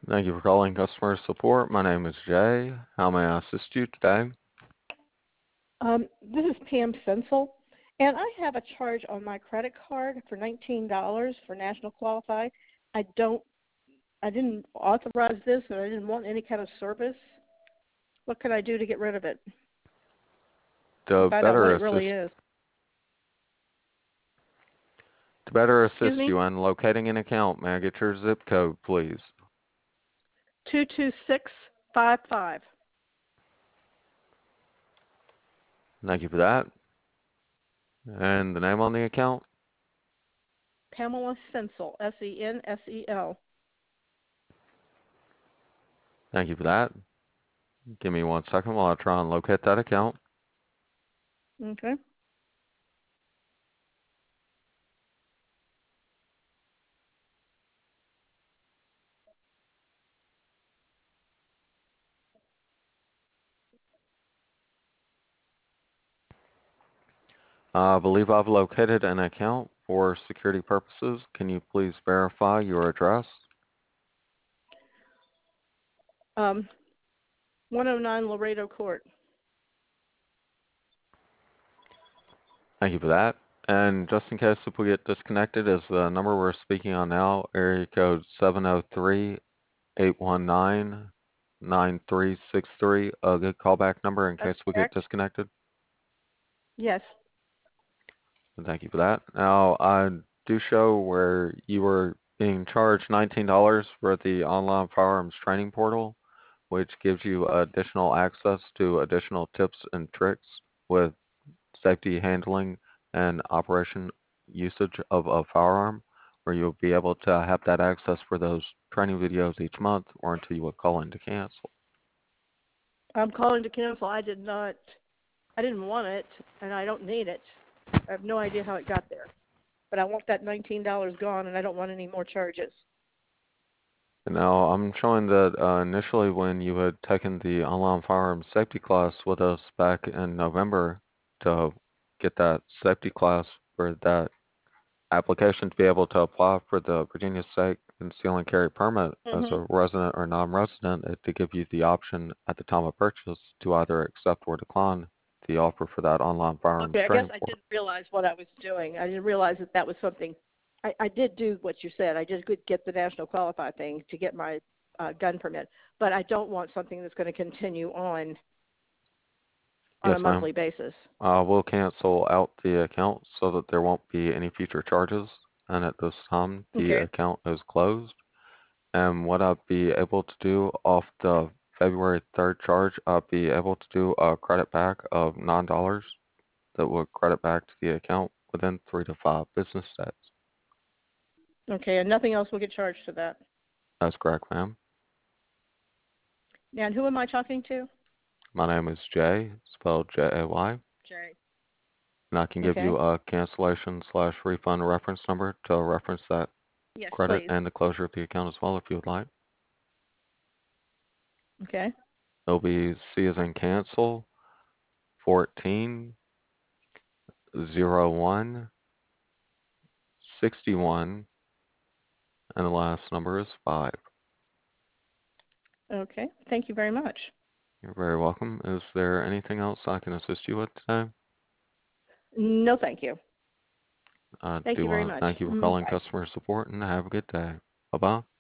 Thank you for calling customer support. My name is Jay. How may I assist you today? This is Pam Sensel, and I have a charge on my credit card for $19 for National Qualify. I don't, I didn't authorize this, and I didn't want any kind of service. What can I do to get rid of it? And To find out what better it really assist is. to better Excuse assist me? you in locating an account, may I get your zip code, please? 22655. Thank you for that. And the name on the account? Pamela Sensel, Sensel. Thank you for that. Give me 1 second while I try and locate that account. Okay. I believe I've located an account for security purposes. Can you please verify your address? 109 Laredo Court. Thank you for that. And just in case if we get disconnected, is the number we're speaking on now, area code 703-819-9363, a good callback number in That's case we get correct? disconnected? Yes. And thank you for that. Now, I do show where you were being charged $19 for the online firearms training portal, which gives you additional access to additional tips and tricks with safety handling and operation usage of a firearm, where you'll be able to have that access for those training videos each month or until you would call in to cancel. I'm calling to cancel. I didn't want it, and I don't need it. I have no idea how it got there. But I want that $19 gone, and I don't want any more charges. And now I'm showing that initially when you had taken the online firearms safety class with us back in November to get that safety class for that application to be able to apply for the Virginia State Conceal and Carry Permit as Mhm. a resident or non-resident, to give you the option at the time of purchase to either accept or decline the offer for that online firearms Okay, I guess training I portal. didn't realize what I was doing. I didn't realize that that was something. I did do what you said. I did get the National Qualify thing to get my gun permit, but I don't want something that's going to continue on a Yes, ma'am. monthly basis. We'll cancel out the account so that there won't be any future charges. And at this time, the Okay. account is closed. And what I'll be able to do off the February 3rd charge, I'll be able to do a credit back of $9 that will credit back to the account within 3 to 5 business days. Okay, and nothing else will get charged to that. That's correct, ma'am. And who am I talking to? My name is Jay, spelled Jay, Jay. and I can give Okay. you a cancellation/refund reference number to reference that Yes, credit please. and the closure of the account as well if you would like. Okay. It'll be C as in cancel 140161, and the last number is 5. Okay. Thank you very much. You're very welcome. Is there anything else I can assist you with today? No, thank you. I Thank do you very want to much. thank you for calling Bye. customer support and have a good day. Bye bye.